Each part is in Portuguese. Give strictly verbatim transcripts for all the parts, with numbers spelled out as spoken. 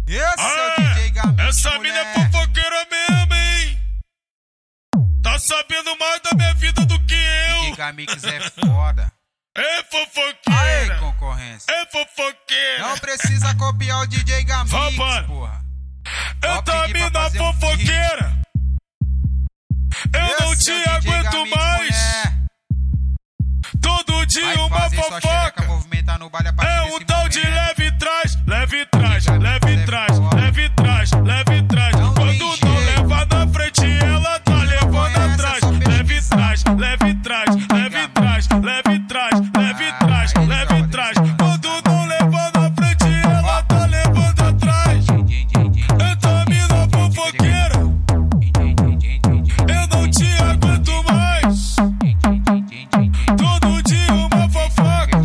Esse é o D J Gamix, essa mulher. mina é fofoqueira mesmo, hein? Tá sabendo mais da minha vida do que eu. D J Gamix é foda. É fofoqueira. Aê, concorrência. É fofoqueira. Não precisa copiar o D J Gamix, Vambora. porra. Essa mina é fofoqueira. Um eu não te é aguento Gamix, mais. Mulher. Todo dia Vai uma fazer sua xereca fofoca. movimentar no baile a partir É desse um tal de momento. leve e trás, leve e trás, D J leve e Gamix trás, é foda. leve e trás, leve e trás. Não Quando tem não jeito. leva na frente, ela tá levando conhece, atrás. é só Leve e pesquisar. trás, leve e trás, leve e trás, leve e trás, leve e trás, Ah, ele leve joga, e trás. ele joga. Quando não leva na frente, ela tá levando atrás. Essa mina fofoqueira, eu não te aguento mais. Todo dia uma fofoca.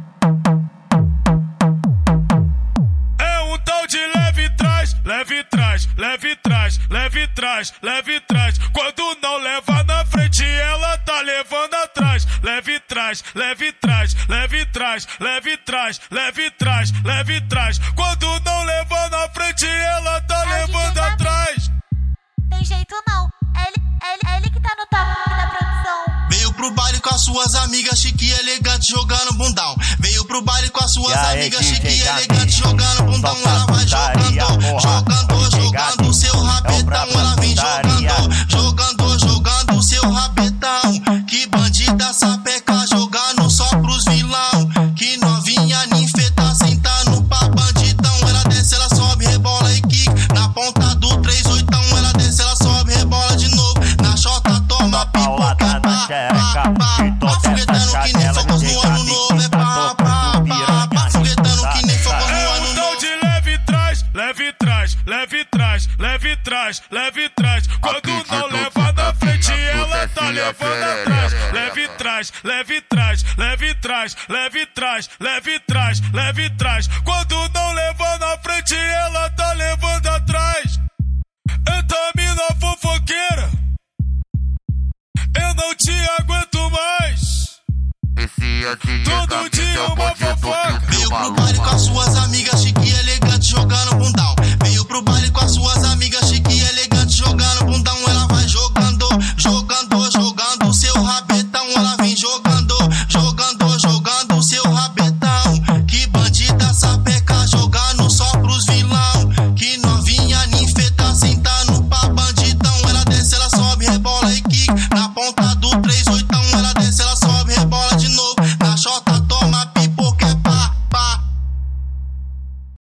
É um tal de leve e trás, leve e trás, leve e trás, leve e trás, leve e trás. Quando não leva na frente, ela tá levando atrás. Leve e trás, leve e trás, leve e trás, leve e trás, leve e trás, leve e trás. Quando não leva na frente, ela tá É o levando D J atrás. Tem jeito não, é ele, é ele, é ele que tá no top da produção. Veio pro baile com as suas amigas, chique e elegante, jogando bundão. Veio pro baile com as suas E aí, amigas, D J chique e Gamix, elegante, jogando bundão. toca Ela vai putaria, jogando, porra, jogando, vamos jogando o seu rabetão. Ela vem jogando, jogando, jogando o seu rabetão. Que bandida sapeca, jogando só pros vilão. Que novinha ninfeta, sentando pra bandidão. Ela desce, ela sobe, rebola e kick. Na ponta do três oitão, ela desce, ela sobe, rebola de novo. Na chota toma pipoca, pá, pá, pá. Afoguetando que nem fogos no ano novo, é pá, pá, pá, pá. Afoguetando que nem fogos no É ano um tal novo. de leve e trás, leve e trás, leve e trás, leve e trás, leve e trás. Quando não leva na frente, ela tá levando atrás. Leve e trás, leve e trás, leve e trás, leve e trás, leve e trás, leve e trás. Quando